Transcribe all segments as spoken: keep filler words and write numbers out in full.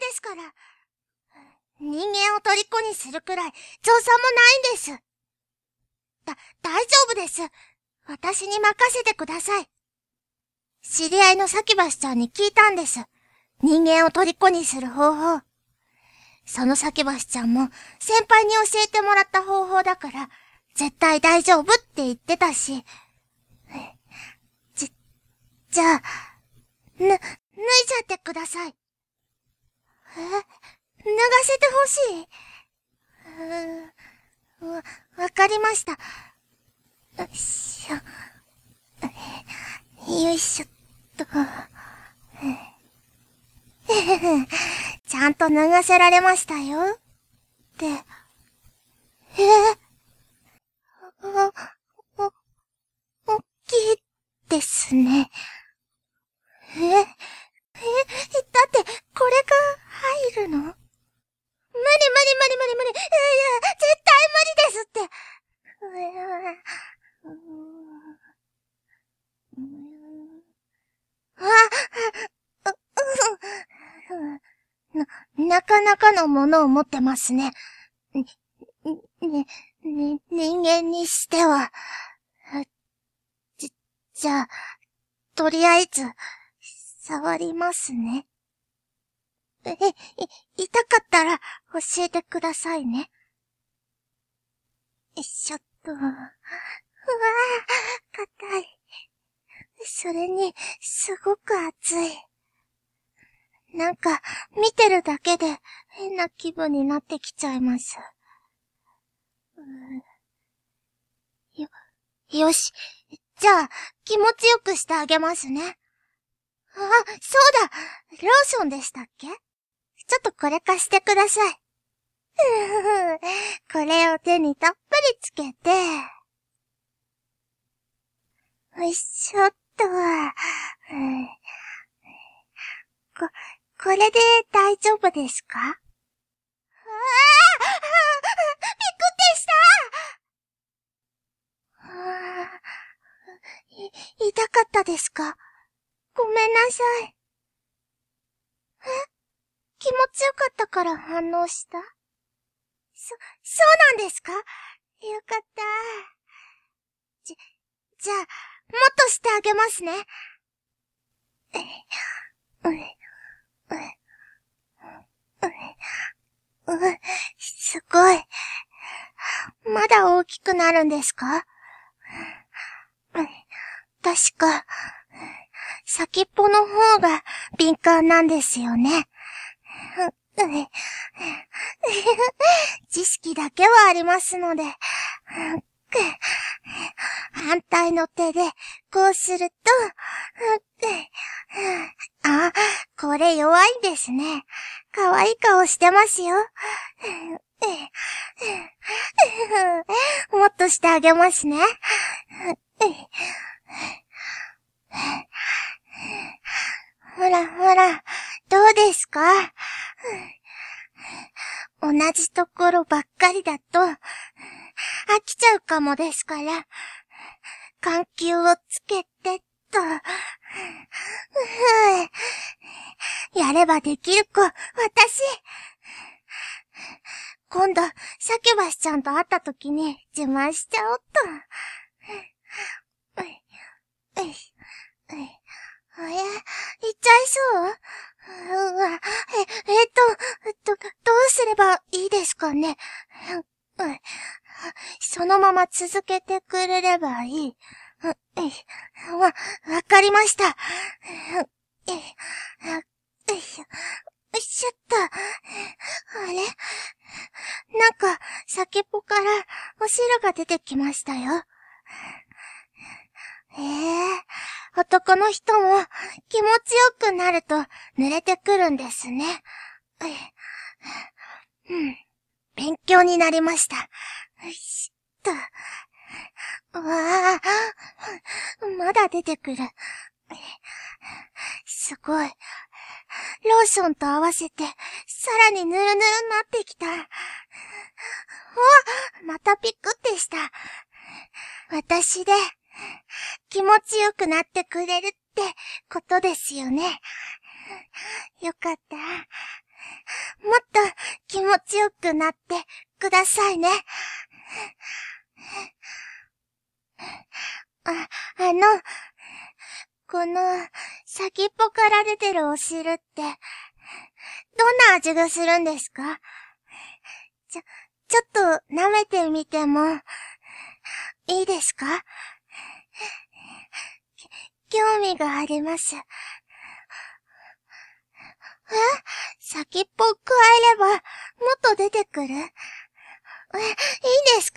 ですから。人間を虜にするくらい造作もないんです。だ、大丈夫です。私に任せてください。知り合いの先橋ちゃんに聞いたんです。人間を虜にする方法。その先橋ちゃんも先輩に教えてもらった方法だから、絶対大丈夫って言ってたし。じ、じゃあ、ぬ、脱いじゃってください。え、脱がせてほしい。うーん、わ、わかりました。よいしょ。よいしょっと。ちゃんと脱がせられましたよ。って、えー、お、お、おっきいですね。え、え、だって、これが入るの？無理無理無理無理無理。いや、絶対無理ですって。な、なかなかのものを持ってますね。ね、ね、ね、人間にしては。じ、じゃあ、とりあえず、触りますね。え、い、痛かったら教えてくださいね。よいしょっと。うわぁ、硬い。それに、すごく熱い。なんか、見てるだけで変な気分になってきちゃいます。よ、よし。じゃあ、気持ちよくしてあげますね。あ、そうだ。ローションでしたっけ？ちょっとこれ貸してください。これを手にたっぷりつけて。よいしょっと。こ、これで大丈夫ですか？ああ、びっくりした。あい、痛かったですか？ごめんなさい。え？気持ちよかったから反応した？そ、そうなんですか？よかった。じ、じゃあ、もっとしてあげますね。う、う、う、う、すごい。まだ大きくなるんですか？確か、先っぽの方が敏感なんですよね。知識だけはありますので。反対の手で、こうすると、あ、これ弱いんですね。可愛い顔してますよ。もっとしてあげますね。ほらほら、どうですか？同じところばっかりだと、飽きちゃうかもですから、緩急をつけてっと、やればできる子、私。今度、さけばしちゃんと会った時に自慢しちゃおっと。あれ、行っちゃいそう？うわ、え、えっと、ど、どうすればいいですかね？そのまま続けてくれればいい。わ、わかりました。よいしょっと。あれ？なんか、先っぽからお汁が出てきましたよ。ええー、男の人も気持ちよくなると濡れてくるんですね。うん、勉強になりました。よしっと。うわあ、まだ出てくる。すごい。ローションと合わせて、さらにぬるぬるになってきた。お、またピクってした。私で、気持ちよくなってくれるってことですよね。よかった。 もっと気持ちよくなってくださいね。あ、あの、この先っぽから出てるお汁って、どんな味がするんですか？ちょ、ちょっと舐めてみてもいいですか？興味があります。え？先っぽを加えれば、もっと出てくる？え、いいですか？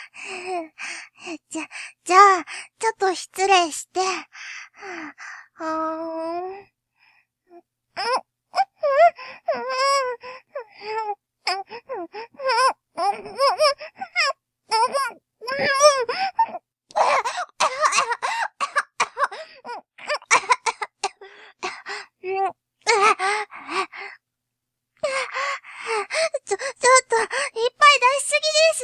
じゃ、じゃあ、ちょっと失礼して。はーん。ちょ、ちょっと、いっぱい出しす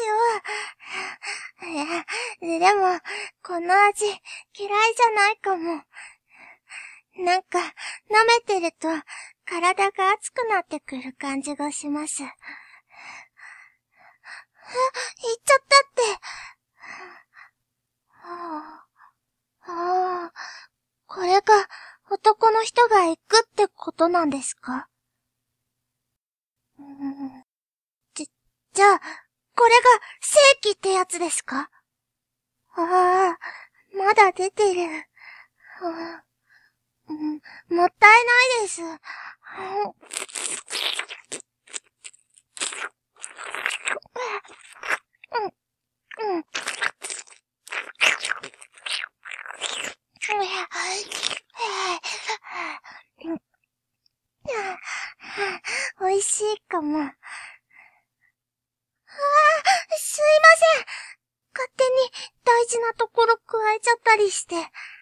ぎですよ。いや、でも、この味、嫌いじゃないかも。なんか、舐めてると、体が熱くなってくる感じがします。え、言っちゃったって。はあ、はあ、これが、男の人が行くってことなんですか？うーん、じ、じゃあ、これが正規ってやつですか？ああ、まだ出てる。はあ、うん、もったいないです。はあ、うん、うん。美味しいかも。ああ、すいません。勝手に大事なところ加えちゃったりして。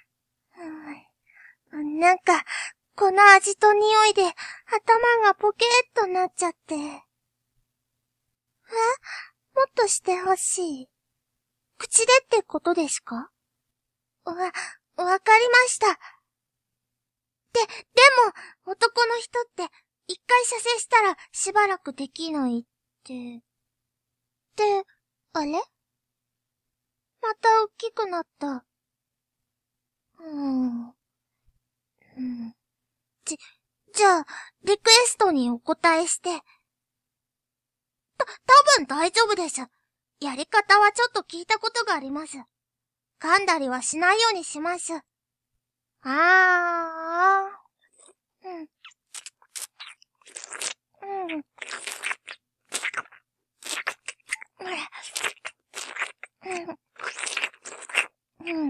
うん、なんか、この味と匂いで頭がポケーっとなっちゃって。え？もっとしてほしい。口でってことですか？わ、わかりました。で、でも、男の人って、一回射精したらしばらくできないって。で、あれ？また大きくなった。うーん。うん。じ、じゃあ、リクエストにお答えして。た、多分大丈夫です。やり方はちょっと聞いたことがあります。噛んだりはしないようにします。あー。うん。うん。うん。うん。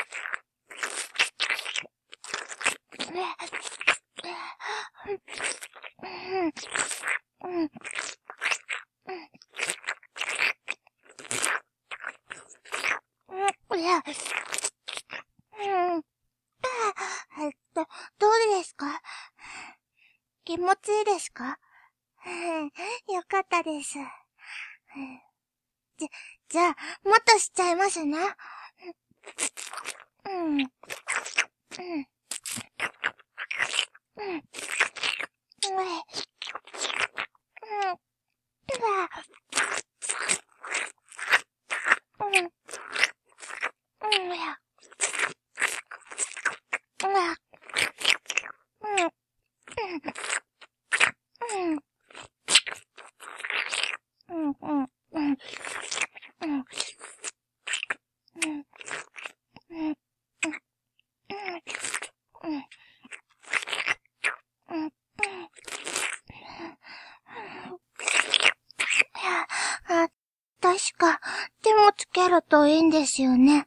えっと、どうですか？気持ちいいですか？よかったです。じ、じゃあ、もっとしちゃいますね。うん。うん。うん。うん。あ、確か、手もつけるといいんですよね。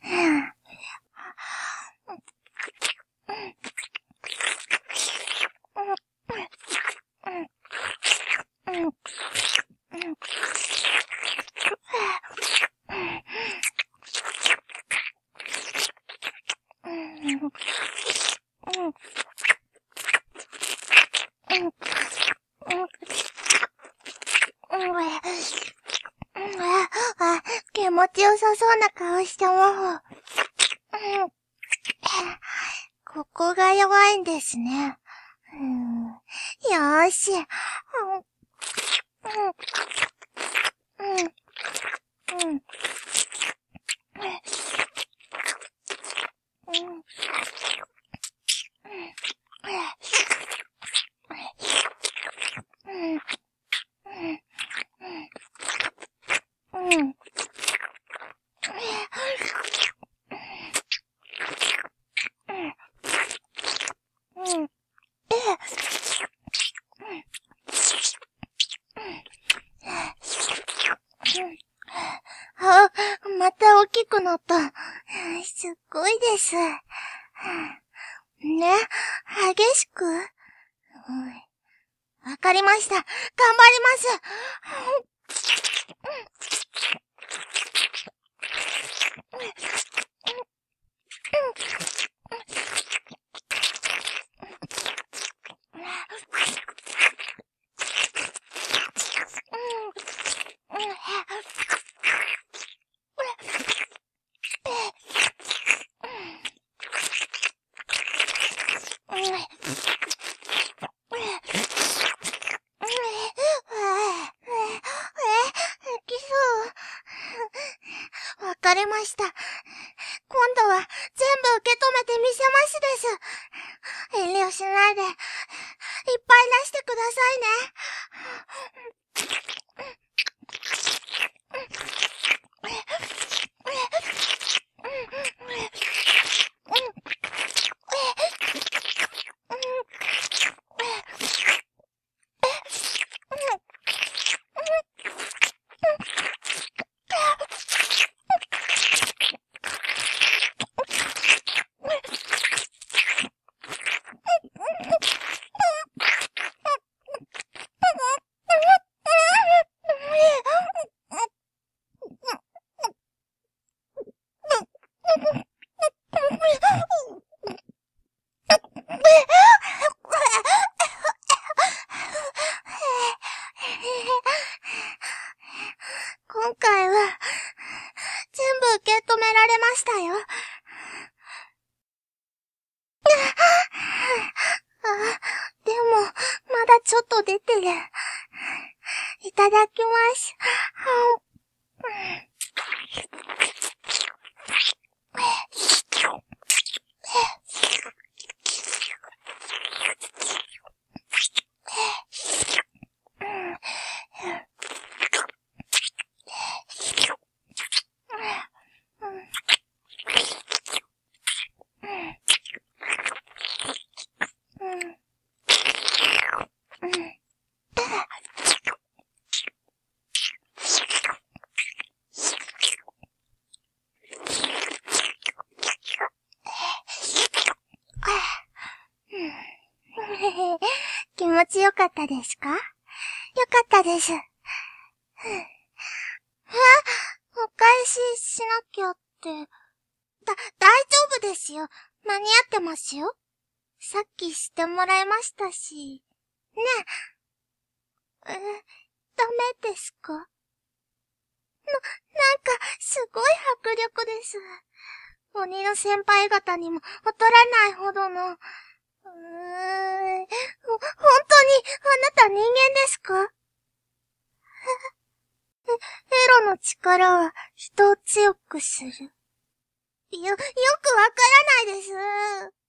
気持ちよさそうな顔したもん。ここが弱いんですね。うん、 よーし。うん。うん。うん。うん。あ、また大きくなった。すっごいです。ね、激しく。わかりました。頑張ります。わかりました。今度は全部受け止めてみせますです。遠慮しないで、いっぱい出してくださいね。今回は、全部受け止められましたよ。あ、でも、まだちょっと出てる。いただきます。気持ちよかったですか？よかったです。あ、お返ししなきゃって。だ、大丈夫ですよ。間に合ってますよ。さっきしてもらいましたし。ねえ。え、ダメですか？な、なんか、すごい迫力です。鬼の先輩方にも劣らないほどの。うーん、ほ、本当に、あなた人間ですか？え、エロの力は人を強くする。よ、よくわからないです。